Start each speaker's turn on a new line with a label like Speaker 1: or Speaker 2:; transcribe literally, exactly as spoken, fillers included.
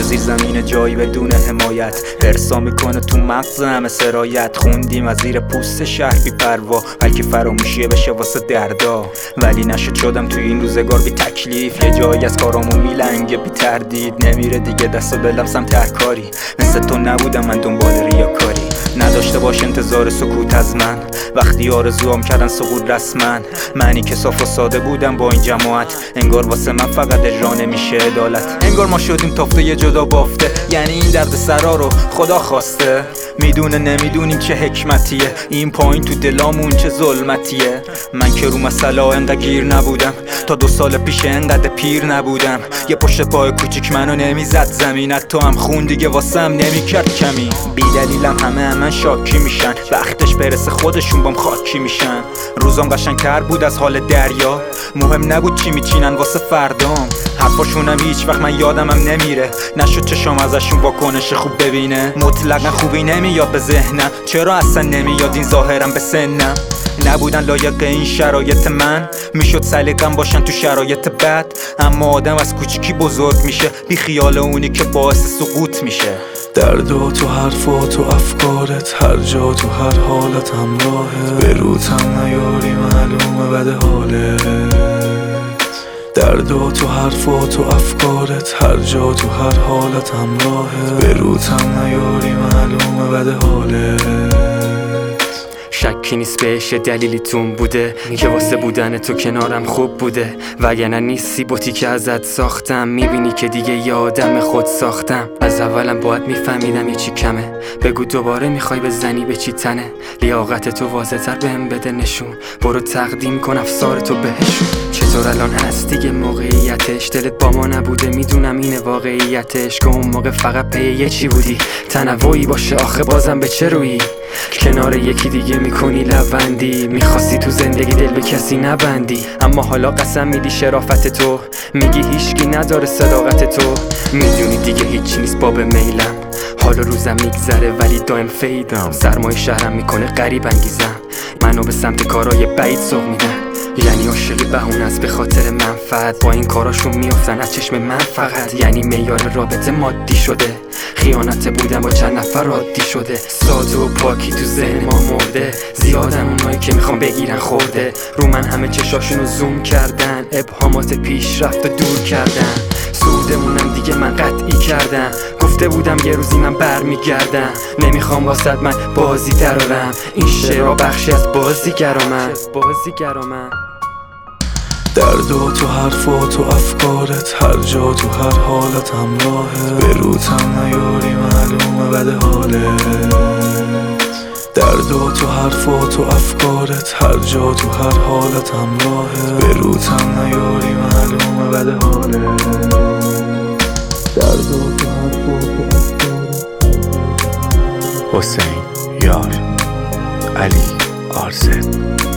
Speaker 1: زیر زمین جایی بدون حمایت، ارسا میکنه تو مغز همه سرایت. خوندیم از زیر پوست شهر بی پروا، بلکه فراموشیه بشه واسه دردا. ولی نشد شدم توی این روزگار بی تکلیف، یه جایی از کارامو میلنگه بی تردید. نمیره دیگه دست و دلم سمت هر کاری، مثل تو نبودم من دنبال ریاکاری. نداشته باش انتظار سکوت از من، وقتی آرزوام کردن سقوط رسمن. معنی که صاف و ساده بودم با این جماعت، انگار واسه من فقط اجرا نمیشه عدالت. انگار ما شدیم تافته یه جدا بافته، یعنی این درد سرا رو خدا خواسته. میدونه نمیدونیم چه حکمتیه، این پایین تو دلامون چه ظلمتیه. من که رو مسئله انقدر گیر نبودم، تا دو سال پیش انقدر پیر نبودم. یه پشت پای کوچیک منو نمیزد زمینت، تو هم خون دیگه واسم نمیکرد کمی. بی دلیلم همه همه شاکی میشن، وقتش برسه خودشون بام خاکی میشن. روزام قشنگ‌تر بود از حال دریا، مهم نبود چی میچینن واسه فردام. حرفاشونم هیچ وقت من یادمم نمیره، نشد چشام ازشون واکنش خوب ببینه. مطلقا خوبی نمیاد به ذهنم، چرا اصلا نمیاد این ظاهرم به سنم. نبودن لایق این شرایط من، میشد سلیقه‌ام باشن تو شرایط بد. اما آدم از کوچیکی بزرگ میشه، بی خیال اونی که باعث سقوط میشه.
Speaker 2: دردا تو حرفات و افکارت، هر جا تو هر حالت همراهه. به روتم نیاری معلومه بد حالت. دردا تو حرفات و افکارت، هر جا تو هر حالت همراهه. به روتم نیاری معلومه بد حالت.
Speaker 3: شکی نیست بهش دلیلی تون بوده، که واسه بودن تو کنارم خوب بوده. وگرنه نیستی بوتی که ازت ساختم، میبینی که دیگه یه آدم خود ساختم. از اولم باید میفهمیدم یه چی کمه، بگو دوباره میخوای بزنی به چی تنه. لیاقت تو واضح تر بهم بده نشون، برو تقدیم کن افسار تو بهشون. چطور الان هست دیگه موقعیتش، دلت با ما نبوده میدونم اینه واقعیتش. که اون موقع فقط پی یه چی بودی، تنوعی باشه آخه بازم به چه رویی. کنار یکی دیگه میکنی لبندی، میخواستی تو زندگی دل به کسی نبندی. اما حالا قسم میدی شرافت تو، میگی هیچکی نداره صداقت تو. میدونی دیگه هیچی نیست باب میلم، حالا روزم میگذره ولی دایم فیدم. سرمای شهرم میکنه غریب انگیزم، منو به سمت کارای بعید سوق میدن. یعنی عاشق بهونه است به خاطر منفعت، با این کاراشون میافتن از چشم من فقط. یعنی معیار رابطه مادی شده، خیانت بودن با چند نفر عادی شده. ساده و پاکی تو ذهن ما مرده، زیادن اونایی که میخوام بگیرن خورده. رو من همه چشاشونو زوم کردن، ابهامات پیشرفت دور کردن. سودمونم دیگه من قطعی کردم، گفته بودم یه روزی من برمیگردم. نمیخوام واسد من بازی درارم، این شعرها بخشی از بازیگرامن. بازیگرامن
Speaker 2: دردا تو حرفات و افکارت، هر جا تو هر حالت همراهه. به روتم نیاری معلومه بد حالت. دردا تو حرفات و افکارت، هر جا تو هر حالت همراهه. به روتم نیاری معلومه بد حالت. دردا تو حرفات و افکارت.
Speaker 4: حسین یار، علی آرزد.